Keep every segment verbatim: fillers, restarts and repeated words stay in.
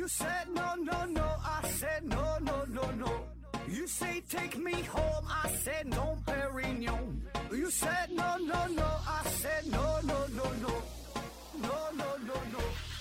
You said no, no, no, I said no, no, no, no. You say take me home, I said no, Perignon. You said no, no, no, I said no, no, no, no. No, no, no, no.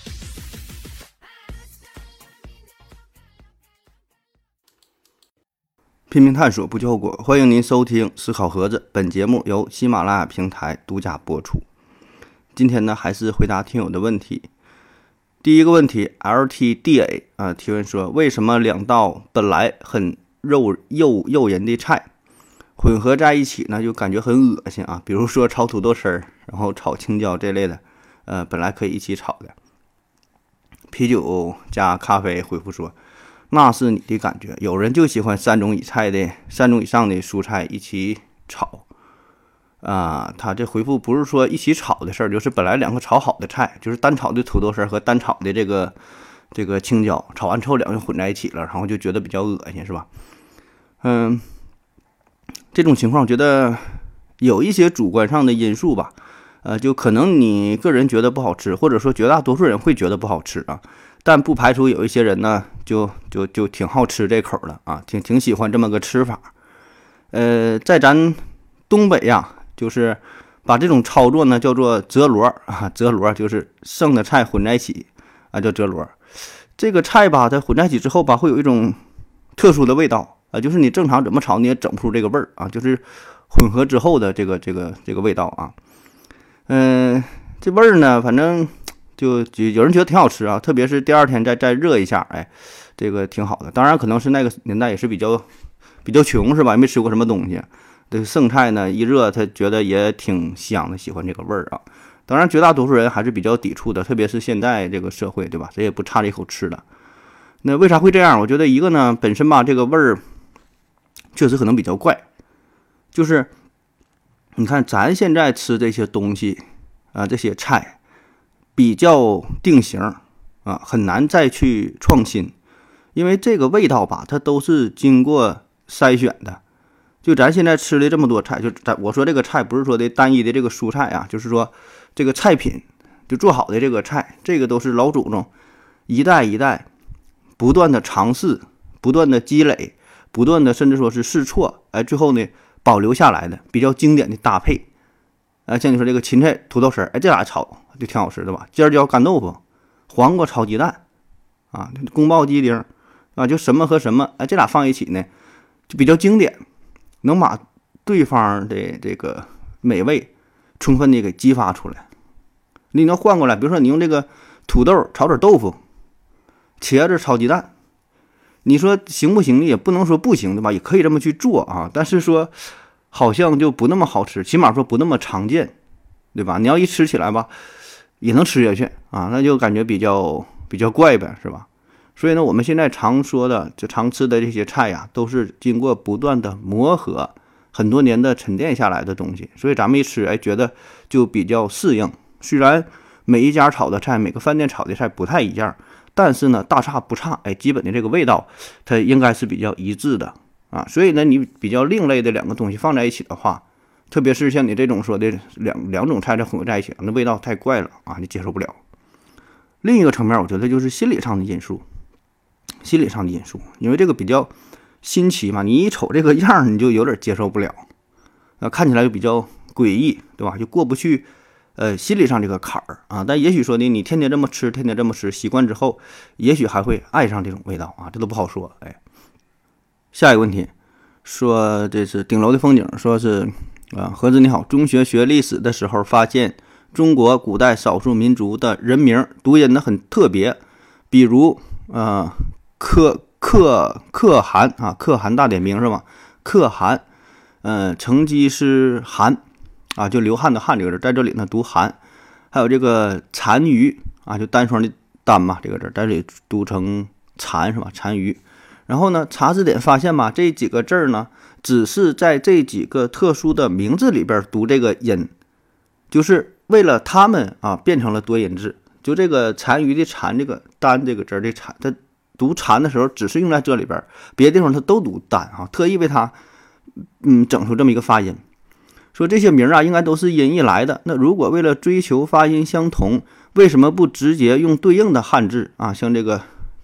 拼命探索，不计后果。欢迎您收听思考盒子，本节目由喜马拉雅平台独家播出。今天呢，还是回答听友的问题。第一个问题 ，L T D A 啊，提问说，为什么两道本来很肉诱诱人的菜，混合在一起呢，就感觉很恶心啊？比如说炒土豆丝儿，然后炒青椒这类的，呃，本来可以一起炒的。啤酒加咖啡回复说，那是你的感觉，有人就喜欢三种以菜的三种以上的蔬菜一起炒。啊，他这回复不是说一起炒的事儿，就是本来两个炒好的菜，就是单炒的土豆丝和单炒的这个这个青椒，炒完之后两个混在一起了，然后就觉得比较恶心，是吧？嗯，这种情况我觉得有一些主观上的因素吧，呃，就可能你个人觉得不好吃，或者说绝大多数人会觉得不好吃啊，但不排除有一些人呢，就就就挺好吃这口的啊，挺挺喜欢这么个吃法。呃，在咱东北呀。就是把这种操作呢叫做折罗啊，折罗就是剩的菜混在一起啊，叫折罗。这个菜吧，它混在一起之后吧，会有一种特殊的味道啊，就是你正常怎么炒你也整不出这个味儿啊，就是混合之后的这个这个这个味道啊。嗯、呃，这味儿呢，反正就就有人觉得挺好吃啊，特别是第二天再再热一下，哎，这个挺好的。当然可能是那个年代也是比较比较穷是吧，没吃过什么东西。这个剩菜呢一热，他觉得也挺香的，喜欢这个味儿啊。当然，绝大多数人还是比较抵触的，特别是现在这个社会，对吧？谁也不差这一口吃的。那为啥会这样？我觉得一个呢，本身吧，这个味儿确实可能比较怪。就是你看，咱现在吃这些东西啊，这些菜比较定型啊，很难再去创新，因为这个味道吧，它都是经过筛选的。就咱现在吃的这么多菜，就咱我说这个菜不是说的单一的这个蔬菜啊，就是说这个菜品就做好的这个菜，这个都是老祖宗一代一代不断的尝试、不断的积累、不断的甚至说是试错，哎，最后呢保留下来的比较经典的搭配。哎，像你说这个芹菜土豆丝儿，哎，这俩炒就挺好吃的吧？尖椒干豆腐、黄瓜炒鸡蛋啊，宫保鸡丁啊，就什么和什么，哎，这俩放一起呢就比较经典。能把对方的这个美味充分的给激发出来。你能换过来，比如说你用这个土豆炒点豆腐，茄子炒鸡蛋，你说行不行？也不能说不行，对吧？也可以这么去做啊，但是说好像就不那么好吃，起码说不那么常见，对吧？你要一吃起来吧，也能吃下去啊，那就感觉比较比较怪呗，是吧？所以呢，我们现在常说的、就常吃的这些菜呀，都是经过不断的磨合、很多年的沉淀下来的东西。所以咱们一吃，哎，觉得就比较适应。虽然每一家炒的菜、每个饭店炒的菜不太一样，但是呢，大差不差。哎，基本的这个味道，它应该是比较一致的啊。所以呢，你比较另类的两个东西放在一起的话，特别是像你这种说的两两种菜再混合在一起，那味道太怪了啊，你接受不了。另一个层面，我觉得就是心理上的因素。心理上的因素，因为这个比较新奇嘛，你一瞅这个样你就有点接受不了，啊，看起来就比较诡异，对吧？就过不去，呃，心理上这个坎儿啊。但也许说呢，你天天这么吃，天天这么吃，习惯之后，也许还会爱上这种味道啊，这都不好说。哎，下一个问题，说这是顶楼的风景，说是啊，盒子你好，中学学历史的时候发现中国古代少数民族的人名读音呢很特别，比如呃。可可可汗啊，可汗大点名是吧？可汗，呃，成吉思汗啊，就流汗的汗这个字，在这里呢读汗。还有这个单于啊，就单双的单嘛，这个字在这里读成单是吧？单于。然后呢，查字典发现吧，这几个字呢，只是在这几个特殊的名字里边读这个音，就是为了他们啊变成了多音字。就这个单于的单，这个单这个字的单，它读蝉的时候只是用在这里边，别的地方它都读单啊，特意为它嗯整出这么一个发音。说这些名啊应该都是音译来的，那如果为了追求发音相同，为什么不直接用对应的汉字啊，像这个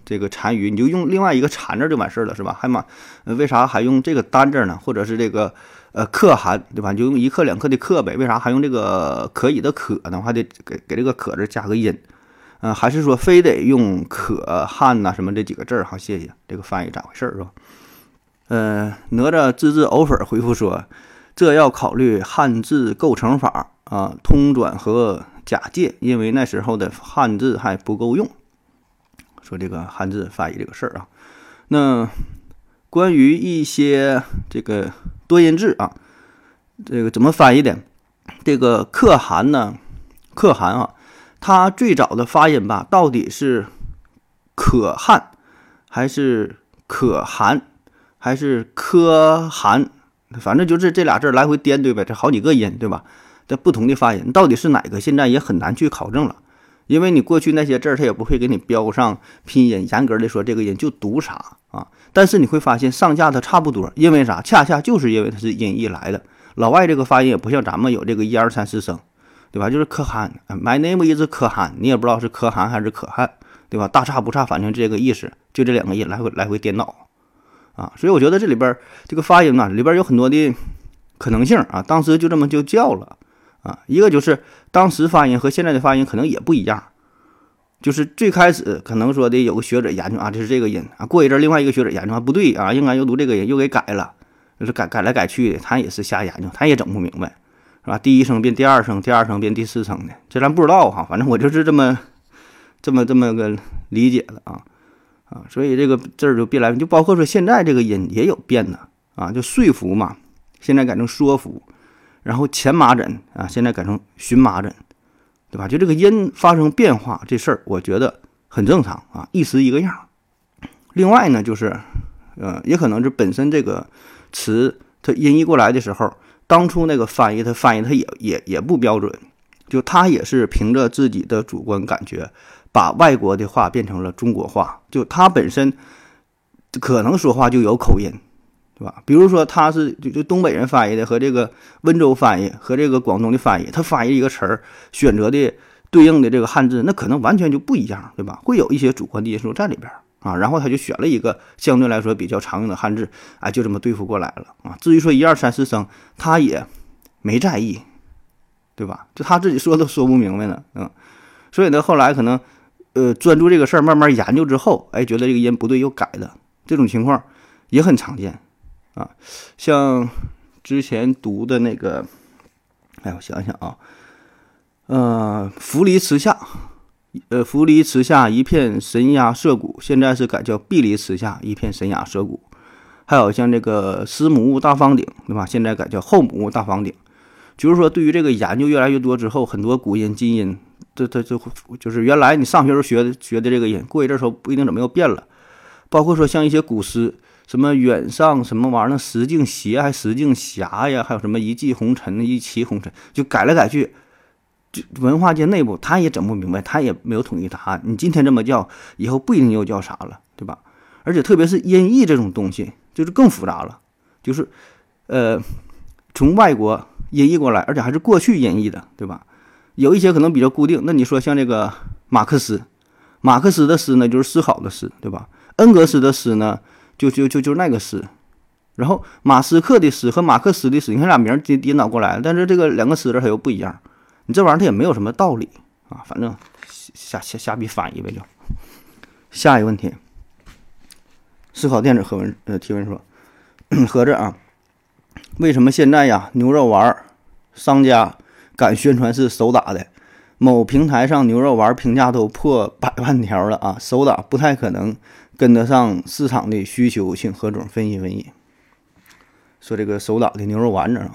这个单于，你就用另外一个单字就完事儿了，是吧？还嘛、呃，为啥还用这个单字呢？或者是这个呃可汗，对吧？你就用一克两克的克呗，为啥还用这个可以的可呢？还得给给这个可字加个音，呃，还是说非得用可汗呐什么这几个字儿？好，谢谢这个翻译咋回事儿是吧？呃，哪吒自制藕粉回复说，这要考虑汉字构成法啊，通转和假借，因为那时候的汉字还不够用。说这个汉字翻译这个事儿啊，那关于一些这个多音字啊，这个怎么翻译的？这个可汗呢，可汗啊，它最早的发音吧，到底是可汗还是可汗？还是可汗，反正就是这俩字来回颠，对呗？这好几个音，对吧？这不同的发音到底是哪个，现在也很难去考证了，因为你过去那些字它也不会给你标上拼音，严格的说这个音就读啥啊。但是你会发现上下的差不多，因为啥？恰恰就是因为它是音译来的。老外这个发音也不像咱们有这个一二三四声，对吧？就是可汗 ，My name is 可汗，你也不知道是可汗还是可汗，对吧？大差不差，反正这个意思，就这两个音来回来回颠倒。啊，所以我觉得这里边这个发音呢，里边有很多的可能性啊。当时就这么就叫了啊，一个就是当时发音和现在的发音可能也不一样，就是最开始可能说的有个学者研究啊，这是这个音啊，过一阵另外一个学者研究啊，不对啊，应该又读这个音，又给改了，就是改改来改去的，他也是瞎研究，他也整不明白，是吧？第一声变第二声，第二声变第四声的，这咱不知道哈，反正我就是这么这么这么个理解的啊。啊，所以这个字儿就变来，就包括说现在这个音也有变的啊，就说服嘛，现在改成说服，然后前麻疹啊，现在改成荨麻疹，对吧？就这个音发生变化这事儿，我觉得很正常啊，一时一个样。另外呢，就是呃，也可能是本身这个词它音译过来的时候，当初那个翻译它翻译它也也也不标准，就它也是凭着自己的主观感觉。把外国的话变成了中国话，就他本身可能说话就有口音，对吧？比如说他是就就东北人翻译的和这个温州翻译和这个广东的翻译，他翻译一个词儿选择的对应的这个汉字，那可能完全就不一样，对吧？会有一些主观的因素在里边啊。然后他就选了一个相对来说比较常用的汉字，哎，就这么对付过来了啊。至于说一二三四声，他也没在意，对吧？就他自己说都说不明白呢，嗯。所以呢，后来可能。呃，专注这个事儿，慢慢研究之后，哎，觉得这个音不对又改了，这种情况也很常见啊。像之前读的那个，哎，我想想啊，呃，浮离池下，呃，浮离池下一片神鸦社鼓，现在是改叫碧离池下一片神鸦社鼓。还有像这个师母大方鼎，对吧？现在改叫后母大方鼎。就是说，对于这个研究越来越多之后，很多古音今音。这这这就是原来你上学时候学的学的这个音，过一阵时候不一定怎么又变了。包括说像一些古诗，什么远上什么玩意儿，石径斜还石径斜呀，还有什么一骑红尘一骑红尘，就改来改去，就文化界内部他也整不明白，他也没有统一答案。你今天这么叫，以后不一定又叫啥了，对吧？而且特别是音译这种东西，就是更复杂了，就是呃从外国音译过来，而且还是过去音译的，对吧？有一些可能比较固定，那你说像这个马克思，马克思的思呢就是思考的思，对吧？恩格斯的思呢就就就就是那个思，然后马斯克的思和马克思的思，你看俩名颠颠倒过来了，但是这个两个思字它又不一样，你这玩意儿它也没有什么道理啊，反正瞎瞎瞎逼翻译呗就。下一个问题，思考电子和文呃提问说，合着啊，为什么现在呀牛肉丸商家敢宣传是手打的？某平台上牛肉丸评价都破百万条了啊，手打不太可能跟得上市场的需求，请何总分析分析。说这个手打的牛肉丸子啊，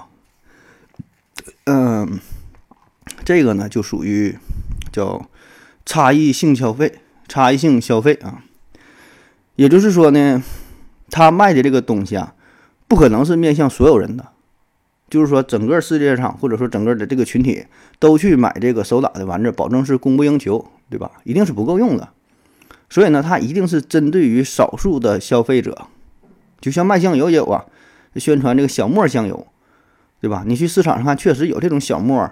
嗯，这个呢就属于叫差异性消费，差异性消费啊，也就是说呢，他卖的这个东西啊，不可能是面向所有人的。就是说整个世界上或者说整个的这个群体都去买这个手打的丸子，保证是供不应求，对吧？一定是不够用的。所以呢，它一定是针对于少数的消费者。就像卖香油也有啊，宣传这个小沫香油，对吧？你去市场上看，确实有这种小沫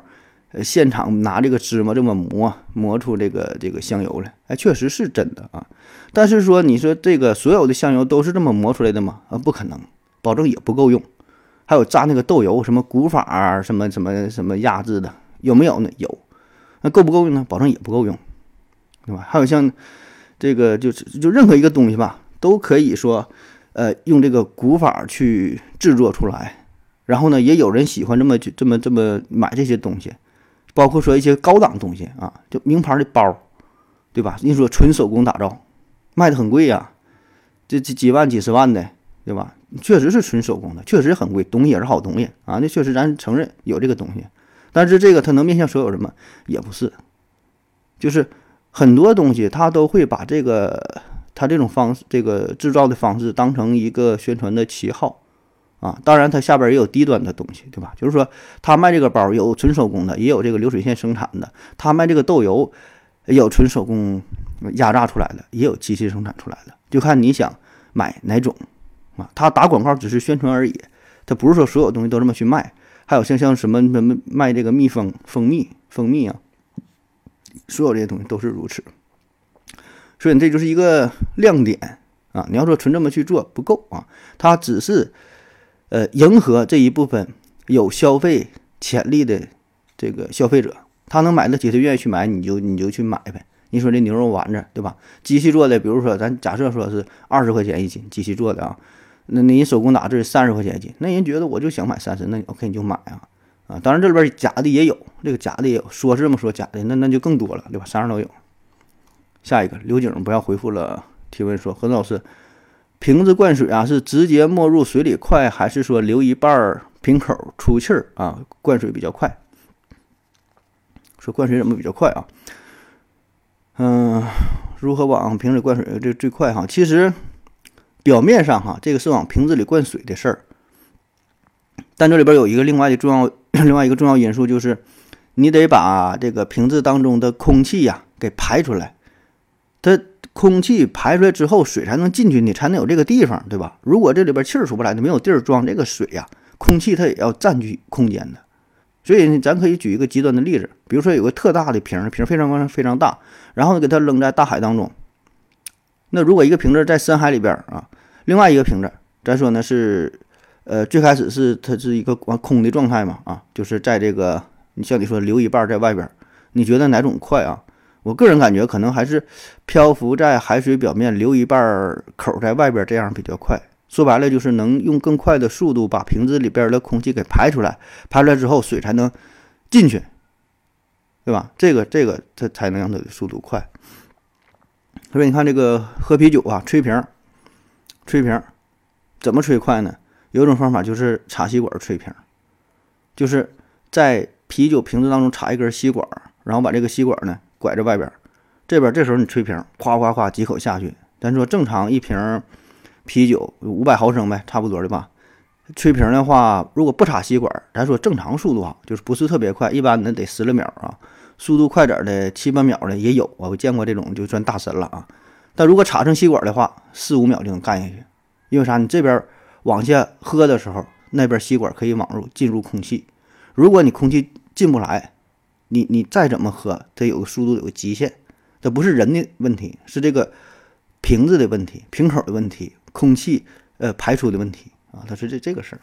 呃现场拿这个芝麻这么磨磨出这个这个香油来，哎，确实是真的啊。但是说你说这个所有的香油都是这么磨出来的吗？啊，不可能，保证也不够用。还有榨那个豆油，什么古法啊，什么什么什么压制的，有没有呢？有。那够不够用呢？保证也不够用，对吧？还有像这个就是就任何一个东西吧，都可以说呃用这个古法去制作出来。然后呢，也有人喜欢这么这么这么买这些东西，包括说一些高档东西啊，就名牌的包，对吧？你说纯手工打造，卖的很贵呀、啊，这这几万几十万的，对吧？确实是纯手工的，确实很贵，东西也是好东西啊，那确实咱承认有这个东西。但是这个它能面向所有人吗？也不是，就是很多东西它都会把这个它这种方式，这个制造的方式当成一个宣传的旗号啊。当然它下边也有低端的东西，对吧？就是说他卖这个包有纯手工的，也有这个流水线生产的，他卖这个豆油有纯手工压榨出来的，也有机器生产出来的，就看你想买哪种啊。他打广告只是宣传而已，他不是说所有东西都这么去卖。还有像像什么什么卖这个蜜蜂蜂蜜蜂蜜啊，所有这些东西都是如此。所以这就是一个亮点啊！你要说纯这么去做不够啊，它只是呃迎合这一部分有消费潜力的这个消费者，他能买得起，他愿意去买，你就你就去买呗。你说这牛肉丸子对吧？机器做的，比如说咱假设说是二十块钱一斤，机器做的啊。那你手工打制三十块钱一斤，那人觉得我就想买三十，那 OK 你就买啊啊！当然这里边假的也有，这个假的也有，说是这么说，假的那那就更多了，对吧？啥样都有。下一个刘景不要回复了，提问说何老师，瓶子灌水啊是直接没入水里快，还是说留一半瓶口出气儿啊？灌水比较快。说灌水怎么比较快啊？嗯、呃，如何往瓶子灌水这最快哈？其实。表面上哈，这个是往瓶子里灌水的事儿，但这里边有一个另外的重要另外一个重要因素，就是你得把这个瓶子当中的空气呀、啊、给排出来。它空气排出来之后，水才能进去，你才能有这个地方，对吧？如果这里边气儿出不来，你没有地儿装这个水呀、啊，空气它也要占据空间的。所以咱可以举一个极端的例子，比如说有个特大的瓶，瓶非常非常大，然后给它扔在大海当中。那如果一个瓶子在深海里边啊，另外一个瓶子，咱说呢是，呃，最开始是它是一个空的状态嘛，啊，就是在这个，你像你说留一半在外边，你觉得哪种快啊？我个人感觉可能还是漂浮在海水表面留一半口在外边这样比较快。说白了就是能用更快的速度把瓶子里边的空气给排出来，排出来之后水才能进去，对吧？这个这个它才能让它的速度快。所以你看这个喝啤酒啊，吹瓶，吹瓶怎么吹快呢？有一种方法就是插吸管吹瓶，就是在啤酒瓶子当中插一根吸管，然后把这个吸管呢拐在外边，这边这时候你吹瓶，夸夸夸几口下去。咱说正常一瓶啤酒五百毫升呗，差不多的吧。吹瓶的话，如果不插吸管，咱说正常速度啊，就是不是特别快，一般的得十来秒啊。速度快点的七八秒的也有啊，我见过这种就算大神了啊。但如果插上吸管的话，四五秒就能干下去。因为啥？你这边往下喝的时候，那边吸管可以往入进入空气。如果你空气进不来，你你再怎么喝，它有个速度有个极限。这不是人的问题，是这个瓶子的问题、瓶口的问题、空气呃排出的问题啊，它是这这个事儿。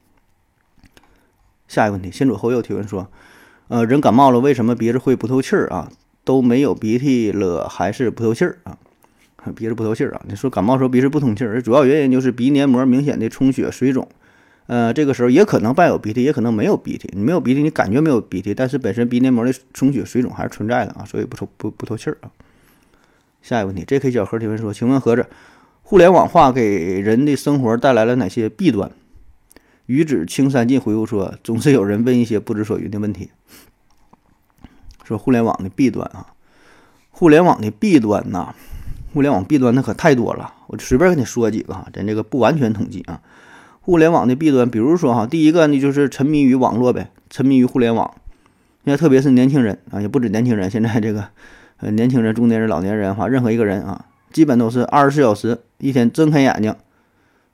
下一个问题，先左后右提问说。呃，人感冒了，为什么鼻子会不透气儿啊？都没有鼻涕了，还是不透气儿啊？鼻子不透气儿啊？你说感冒时候鼻子不通气儿，主要原因就是鼻黏膜明显的充血、水肿。呃，这个时候也可能伴有鼻涕，也可能没有鼻涕。你没有鼻涕，你感觉没有鼻涕，但是本身鼻黏膜的充血、水肿还是存在的啊，所以不透不不透气儿啊。下一个问题 ，J K 小何提问说，请问盒子，互联网化给人的生活带来了哪些弊端？鱼子青山尽回复说，总是有人问一些不知所云的问题。说互联网的弊端啊，互联网的弊端呐、啊，互联网弊端那可太多了，我随便跟你说几个哈，咱这个不完全统计啊。互联网的弊端，比如说哈，第一个呢就是沉迷于网络呗，沉迷于互联网。现在特别是年轻人啊，也不止年轻人，现在这个呃年轻人、中年人、老年人哈，任何一个人啊，基本都是二十四小时，一天睁开眼睛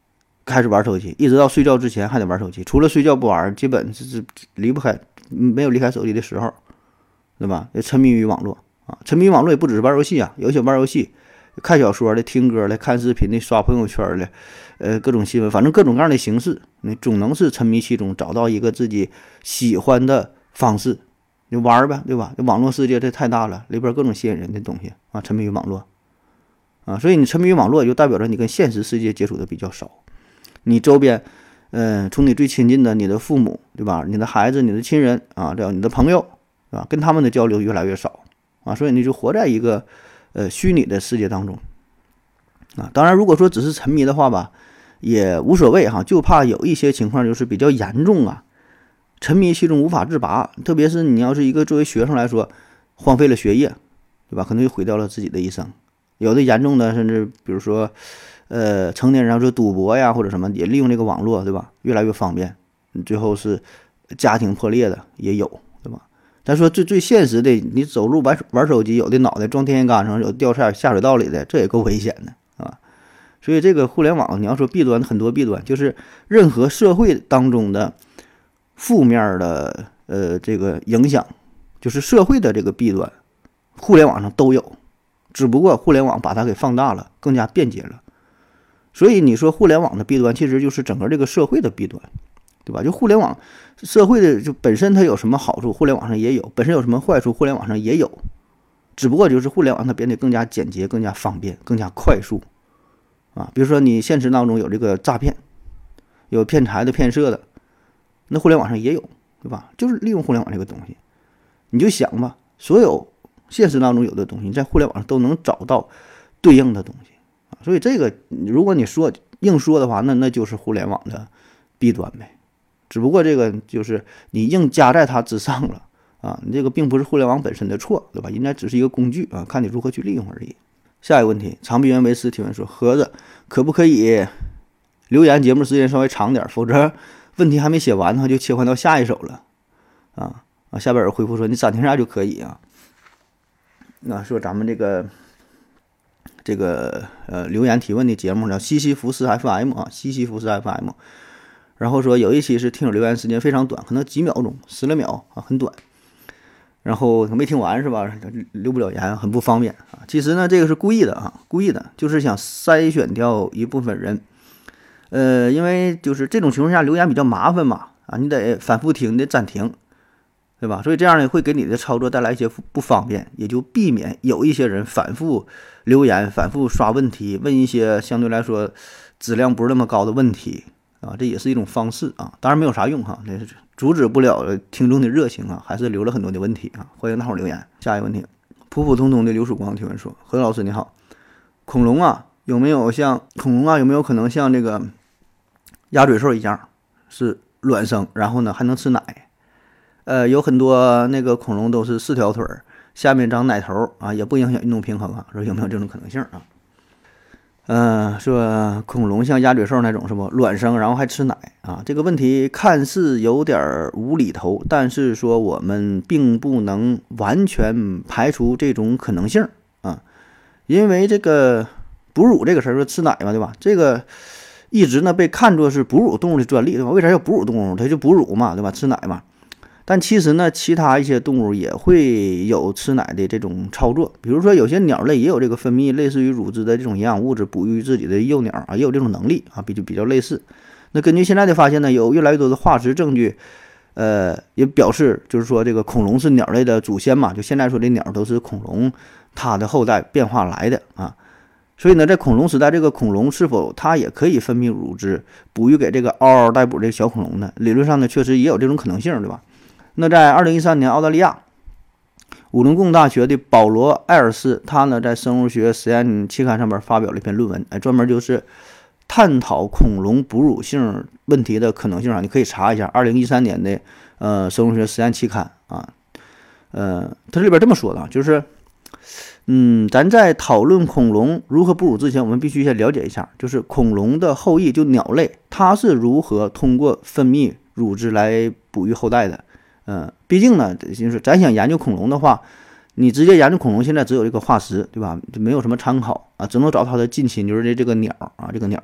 开始玩手机，一直到睡觉之前还得玩手机，除了睡觉不玩，基本是离不开，没有离开手机的时候，对吧？也沉迷于网络啊，沉迷于网络也不只是玩游戏啊，有些玩游戏、看小说的、听歌的、看视频的、刷朋友圈的，呃，各种新闻，反正各种各样的形式，你总能是沉迷其中，找到一个自己喜欢的方式，你玩呗，对吧？这网络世界这太大了，里边各种吸引人的东西啊，沉迷于网络啊，所以你沉迷于网络，就代表着你跟现实世界接触的比较少。你周边，嗯、呃，从你最亲近的你的父母，对吧？你的孩子、你的亲人啊，这样你的朋友啊，跟他们的交流越来越少啊，所以你就活在一个呃虚拟的世界当中啊。当然，如果说只是沉迷的话吧，也无所谓哈，就怕有一些情况就是比较严重啊，沉迷其中无法自拔。特别是你要是一个作为学生来说，荒废了学业，对吧？可能就毁掉了自己的一生。有的严重的，甚至比如说。呃，成年人要是赌博呀，或者什么，也利用这个网络，对吧？越来越方便，最后是家庭破裂的也有，对吧？咱说最最现实的，你走路玩玩手机，有的脑袋撞电线杆上，有掉下下水道里的，这也够危险的啊！所以这个互联网，你要说弊端，很多弊端，就是任何社会当中的负面的呃这个影响，就是社会的这个弊端，互联网上都有，只不过互联网把它给放大了，更加便捷了。所以你说互联网的弊端，其实就是整个这个社会的弊端，对吧？就互联网社会的就本身它有什么好处，互联网上也有；本身有什么坏处，互联网上也有。只不过就是互联网它变得更加简洁、更加方便、更加快速啊。比如说你现实当中有这个诈骗，有骗财的、骗色的，那互联网上也有，对吧？就是利用互联网这个东西，你就想吧，所有现实当中有的东西，在互联网上都能找到对应的东西。所以这个如果你说硬说的话，那那就是互联网的弊端呗。只不过这个就是你硬加在它之上了啊，你这个并不是互联网本身的错，对吧？应该只是一个工具啊，看你如何去利用而已。下一个问题，长臂猿维斯提问说，盒子可不可以留言节目时间稍微长点，否则问题还没写完的话就切换到下一首了啊啊！下边有回复说你暂停一下就可以啊。那说咱们这个。这个呃留言提问的节目叫西西弗斯 F M 啊，西西弗斯 F M， 然后说有一期是听友留言时间非常短，可能几秒钟，十来秒啊，很短，然后没听完是吧？留不了言，很不方便啊。其实呢，这个是故意的啊，故意的，就是想筛选掉一部分人，呃，因为就是这种情况下留言比较麻烦嘛，啊，你得反复听，你得暂停。对吧？所以这样呢，会给你的操作带来一些不方便，也就避免有一些人反复留言、反复刷问题，问一些相对来说质量不是那么高的问题啊，这也是一种方式啊。当然没有啥用哈，那阻止不了听众的热情啊，还是留了很多的问题啊。欢迎大伙儿留言。下一个问题，普普通通的刘曙光提问说：何老师你好，恐龙啊有没有像恐龙啊有没有可能像这个鸭嘴兽一样是卵生，然后呢还能吃奶？呃，有很多那个恐龙都是四条腿儿，下面长奶头啊，也不影响运动平衡啊。说有没有这种可能性啊？呃，说恐龙像鸭嘴兽那种是不卵生，然后还吃奶啊？这个问题看似有点无厘头，但是说我们并不能完全排除这种可能性啊，因为这个哺乳这个事儿，说吃奶嘛，对吧？这个一直呢被看作是哺乳动物的专利，对吧？为啥叫哺乳动物？它就哺乳嘛，对吧？吃奶嘛。但其实呢，其他一些动物也会有吃奶的这种操作，比如说有些鸟类也有这个分泌类似于乳汁的这种营养物质，哺育自己的幼鸟啊，也有这种能力啊，比就比较类似。那根据现在的发现呢，有越来越多的化石证据，呃，也表示就是说这个恐龙是鸟类的祖先嘛，就现在说的鸟都是恐龙它的后代变化来的啊。所以呢，在恐龙时代，这个恐龙是否它也可以分泌乳汁，哺育给这个嗷嗷待哺这个小恐龙呢？理论上呢，确实也有这种可能性，对吧？那在二零一三年，澳大利亚乌伦贡大学的保罗·艾尔斯，他呢在生物学实验期刊上面发表了一篇论文，哎，专门就是探讨恐龙哺乳性问题的可能性啊，你可以查一下二零一三年的呃生物学实验期刊啊，呃，它里边这么说的，就是，嗯，咱在讨论恐龙如何哺乳之前，我们必须先了解一下，就是恐龙的后裔，就鸟类，它是如何通过分泌乳汁来哺育后代的。嗯，毕竟呢，就是咱想研究恐龙的话，你直接研究恐龙，现在只有这个化石，对吧？就没有什么参考啊，只能找它的近亲，就是这这个鸟啊，这个鸟。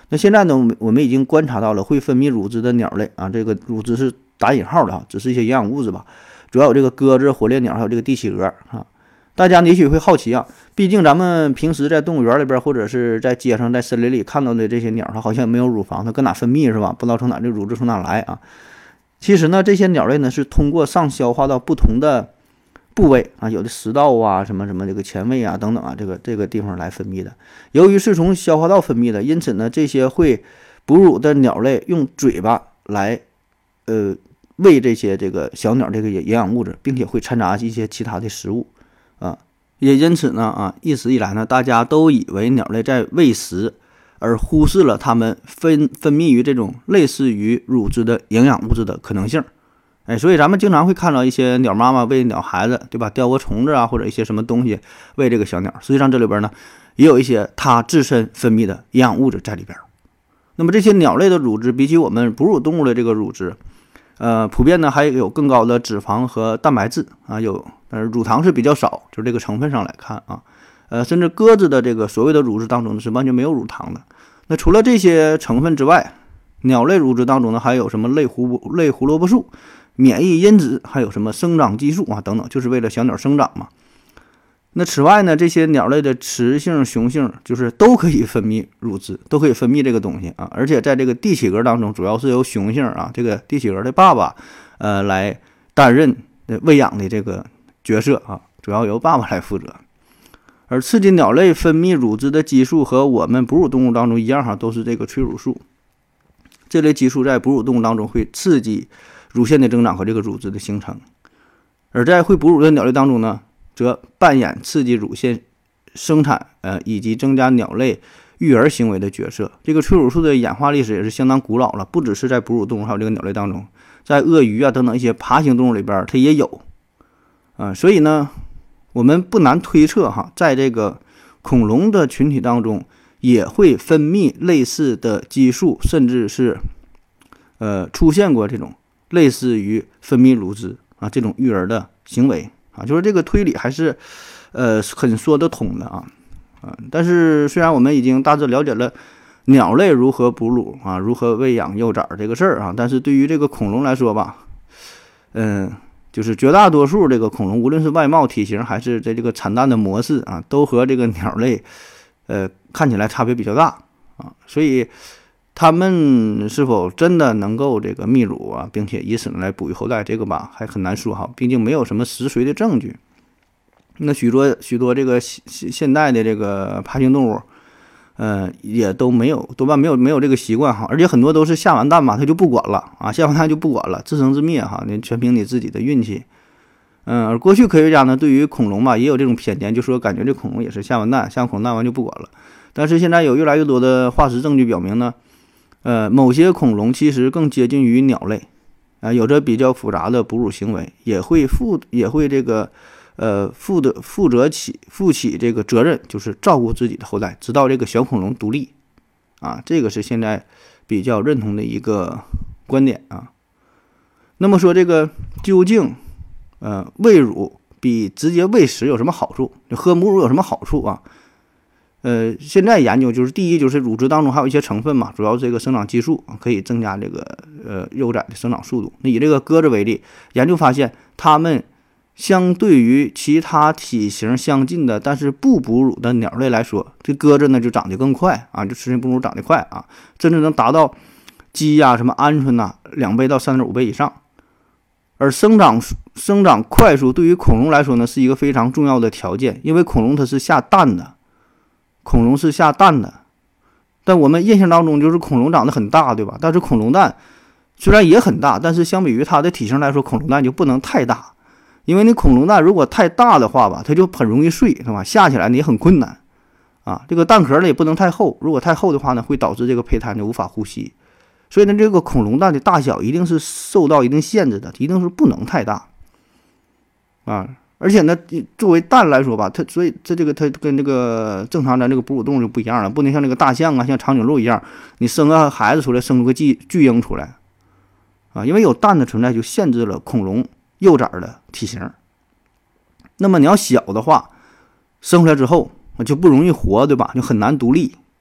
那现在呢，我们已经观察到了会分泌乳汁的鸟类啊，这个乳汁是打引号的啊，只是一些营养物质吧，主要有这个鸽子、火烈鸟还有这个帝企鹅啊。大家也许会好奇啊，毕竟咱们平时在动物园里边或者是在街上在森林里看到的这些鸟，它好像没有乳房，它搁哪分泌是吧？不知道从哪这乳汁从哪来啊？其实呢，这些鸟类呢是通过上消化到不同的部位啊，有的食道啊，什么什么这个前胃啊等等啊，这个这个地方来分泌的。由于是从消化道分泌的，因此呢，这些会哺乳的鸟类用嘴巴来呃喂这些这个小鸟这个营养物质，并且会掺杂一些其他的食物啊。也因此呢啊，一直以来呢，大家都以为鸟类在喂食，而忽视了它们分分泌于这种类似于乳汁的营养物质的可能性。哎，所以咱们经常会看到一些鸟妈妈喂鸟孩子，对吧？叼个虫子啊，或者一些什么东西喂这个小鸟。实际上这里边呢，也有一些它自身分泌的营养物质在里边。那么这些鸟类的乳汁，比起我们哺乳动物的这个乳汁，呃，普遍呢还有更高的脂肪和蛋白质啊，有，但是乳糖是比较少，就是这个成分上来看啊，呃，甚至鸽子的这个所谓的乳汁当中是完全没有乳糖的。那除了这些成分之外，鸟类乳汁当中呢还有什么类胡类胡萝卜素、免疫因子，还有什么生长激素啊等等，就是为了小鸟生长嘛。那此外呢，这些鸟类的雌性、雄性就是都可以分泌乳汁，都可以分泌这个东西啊。而且在这个帝企鹅当中，主要是由雄性啊，这个帝企鹅的爸爸呃来担任喂养的这个角色啊，主要由爸爸来负责。而刺激鸟类分泌乳汁的激素和我们哺乳动物当中一样哈，都是这个催乳素。这类激素在哺乳动物当中会刺激乳腺的增长和这个乳汁的形成，而在会哺乳的鸟类当中呢，则扮演刺激乳腺生产呃以及增加鸟类育儿行为的角色。这个催乳素的演化历史也是相当古老了，不只是在哺乳动物还有这个鸟类当中，在鳄鱼啊等等一些爬行动物里边它也有啊、呃。所以呢，我们不难推测哈，在这个恐龙的群体当中也会分泌类似的激素，甚至是呃出现过这种类似于分泌乳汁啊这种育儿的行为啊，就是这个推理还是呃很说得通的啊啊。但是虽然我们已经大致了解了鸟类如何哺乳啊，如何喂养幼崽这个事儿啊，但是对于这个恐龙来说吧，嗯、呃，就是绝大多数这个恐龙，无论是外貌、体型还是在这个产蛋的模式啊，都和这个鸟类呃看起来差别比较大啊，所以他们是否真的能够这个泌乳啊，并且以此来哺育后代，这个吧还很难说哈，毕竟没有什么实锤的证据。那许多许多这个现现代的这个爬行动物，呃，也都没有多半没有没有这个习惯哈，而且很多都是下完蛋吧，他就不管了啊，下完蛋就不管了，自生自灭哈，你全凭你自己的运气。嗯，而过去科学家呢，对于恐龙吧也有这种偏见，就说感觉这恐龙也是下完蛋，下完恐龙蛋完就不管了。但是现在有越来越多的化石证据表明呢，呃，某些恐龙其实更接近于鸟类，啊、呃，有着比较复杂的哺乳行为，也会负也会这个，呃，负的负责起负起这个责任，就是照顾自己的后代，直到这个小恐龙独立，啊，这个是现在比较认同的一个观点啊。那么说这个究竟，呃，喂乳比直接喂食有什么好处？喝母乳有什么好处啊？呃，现在研究就是第一，就是乳汁当中还有一些成分嘛，主要这个生长激素可以增加这个呃幼崽的生长速度。那以这个鸽子为例，研究发现，它们相对于其他体型相近的但是不哺乳的鸟类来说，这鸽子呢就长得更快啊，就雌性哺乳长得快啊，甚至能达到鸡呀、啊、什么鹌鹑呐两倍到三点五倍以上。而生长生长快速对于恐龙来说呢是一个非常重要的条件，因为恐龙它是下蛋的。恐龙是下蛋的，但我们印象当中就是恐龙长得很大，对吧？但是恐龙蛋虽然也很大，但是相比于它的体型来说，恐龙蛋就不能太大，因为你恐龙蛋如果太大的话吧，它就很容易碎，是吧？下起来呢也很困难啊。这个蛋壳呢也不能太厚，如果太厚的话呢，会导致这个胚胎就无法呼吸。所以呢，这个恐龙蛋的大小一定是受到一定限制的，一定是不能太大啊。而且呢，作为蛋来说吧，它所以它这个它跟这个正常咱这个哺乳动物就不一样了，不能像这个大象啊、像长颈鹿一样，你生个孩子出来，生出个巨巨婴出来啊，因为有蛋的存在就限制了恐龙幼崽的体型。那么你要小的话，生出来之后就不容易活，对吧？就很难独立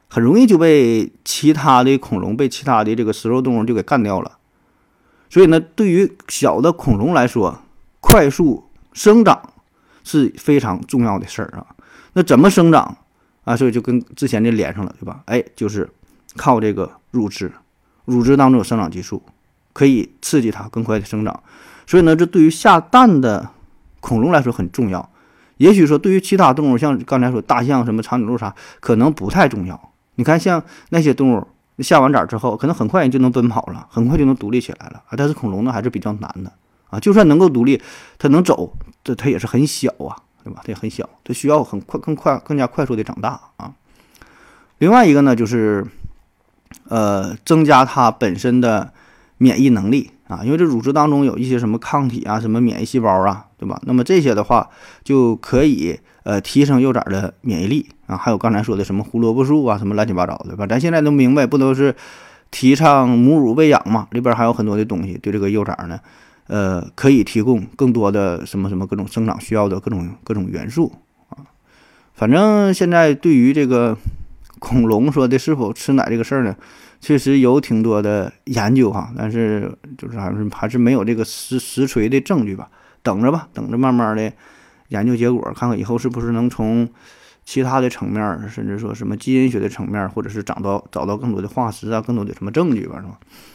很容易就被其他的恐龙、被其他的这个食肉动物就给干掉了。所以呢，对于小的恐龙来说，快速生长是非常重要的事儿啊。那怎么生长啊？所以就跟之前的连上了，对吧？哎，就是靠这个乳汁，乳汁当中有生长激素，可以刺激它更快的生长。所以呢，这对于下蛋的恐龙来说很重要。也许说对于其他动物，像刚才说大象、什么长颈鹿啥，可能不太重要。你看，像那些动物下完崽之后，可能很快就能奔跑了，很快就能独立起来了啊。但是恐龙呢，还是比较难的啊。就算能够独立，它能走，这它也是很小啊，对吧？它也很小，它需要很快、更快、更加快速的长大啊。另外一个呢，就是呃，增加它本身的免疫能力啊，因为这乳汁当中有一些什么抗体啊、什么免疫细胞啊，对吧？那么这些的话，就可以呃提升幼崽的免疫力啊。还有刚才说的什么胡萝卜素啊，什么乱七八糟的，对吧？咱现在都明白，不都是提倡母乳喂养嘛？里边还有很多的东西，对这个幼崽呢，呃，可以提供更多的什么什么各种生长需要的各种各种元素啊。反正现在对于这个恐龙说的是否吃奶这个事儿呢，确实有挺多的研究哈，但是就是还是还是没有这个实实锤的证据吧。等着吧，等着慢慢的研究结果，看看以后是不是能从其他的层面，甚至说什么基因学的层面，或者是找到找到更多的化石啊，更多的什么证据吧，是吧？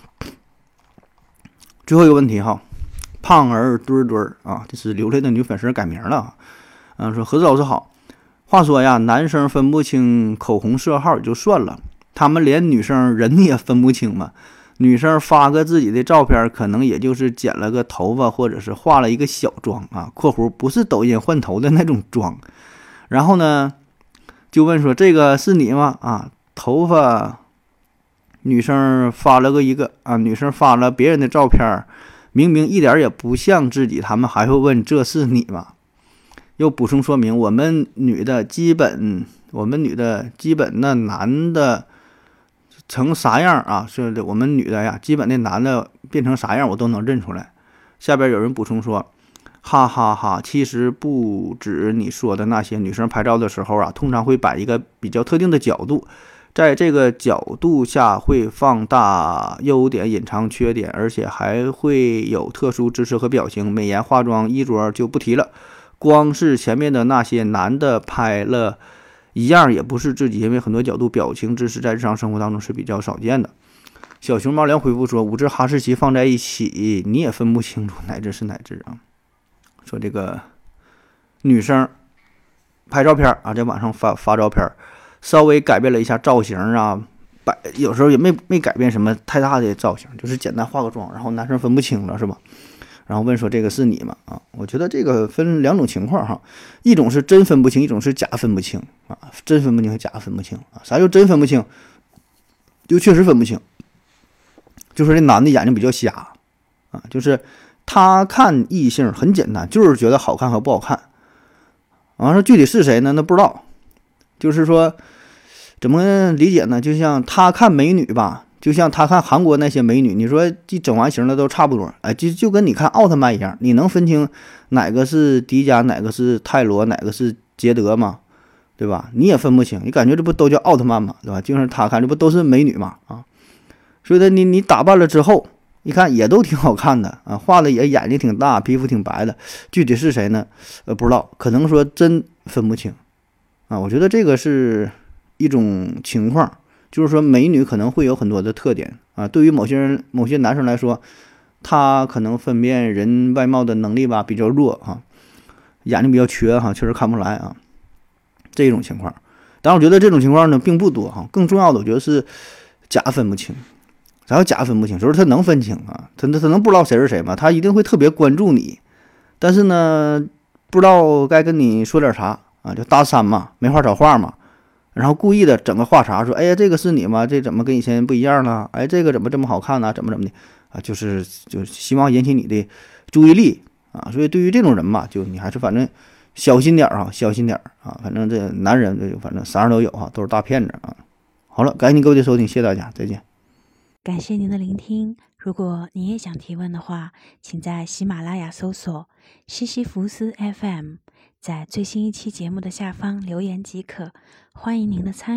最后一个问题哈，胖儿墩儿墩儿啊，这是流泪的女粉丝改名了啊。嗯，说何子老师好。话说呀，男生分不清口红色号也就算了，他们连女生人也分不清嘛。女生发个自己的照片，可能也就是剪了个头发，或者是化了一个小妆啊（括弧不是抖音换头的那种妆）。然后呢，就问说这个是你吗？啊，头发女生发了个一个啊，女生发了别人的照片，明明一点也不像自己，他们还会问这是你吗？又补充说明，我们女的基本，我们女的基本那男的成啥样啊？是的，我们女的呀，基本那男的变成啥样，我都能认出来。下边有人补充说，哈哈哈，其实不止你说的那些，女生拍照的时候啊，通常会摆一个比较特定的角度，在这个角度下会放大优点，隐藏缺点，而且还会有特殊姿势和表情，美颜、化妆、衣着就不提了。光是前面的那些男的拍了一样也不是自己，因为很多角度表情姿势在日常生活当中是比较少见的。小熊猫粮回复说，五只哈士奇放在一起你也分不清楚哪只是哪只啊。说这个女生拍照片啊，在网上发发照片，稍微改变了一下造型啊，摆有时候也没没改变什么太大的造型，就是简单化个妆，然后男生分不清了是吧？然后问说这个是你吗？啊，我觉得这个分两种情况哈，一种是真分不清，一种是假分不清啊。真分不清和假分不清啊，啥叫真分不清？就确实分不清，就说这男的眼睛比较瞎啊，就是他看异性很简单，就是觉得好看和不好看。完了，具体是谁呢？那不知道。就是说怎么理解呢？就像他看美女吧。就像他看韩国那些美女，你说这整完型的都差不多，哎，就就跟你看奥特曼一样，你能分清哪个是迪迦，哪个是泰罗，哪个是捷德吗？对吧？你也分不清，你感觉这不都叫奥特曼吗？对吧？就是他看这不都是美女吗？啊，所以呢，你你打扮了之后，一看也都挺好看的啊，画的也眼睛挺大，皮肤挺白的，具体是谁呢？呃，不知道，可能说真分不清啊。我觉得这个是一种情况。就是说，美女可能会有很多的特点啊。对于某些人、某些男生来说，他可能分辨人外貌的能力吧比较弱啊，眼睛比较缺哈，确实看不出来啊。这种情况，但我觉得这种情况呢并不多哈。更重要的，我觉得是假分不清。啥叫假分不清？就是他能分清啊，他他能不知道谁是谁吗？他一定会特别关注你，但是呢，不知道该跟你说点啥啊，就搭讪嘛，没话找话嘛。然后故意的整个话茬说，哎呀，这个是你吗？这怎么跟以前不一样了？哎，这个怎么这么好看呢？怎么怎么的啊？就是就是希望引起你的注意力啊。所以对于这种人嘛，就你还是反正小心点啊，小心点啊。反正这男人反正啥样都有哈，都是大骗子啊。好了，感谢您各位的收听，谢谢大家，再见。 感谢您的聆听。如果你也想提问的话，请在喜马拉雅搜索西西弗斯 F M， 在最新一期节目的下方留言即可。欢迎您的参与，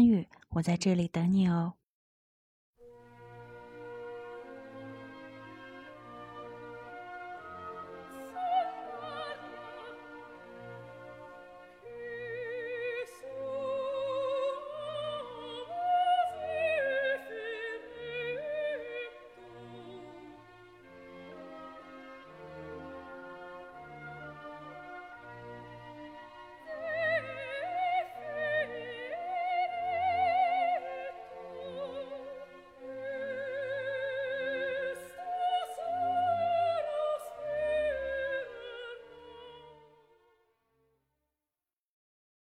我在这里等你哦。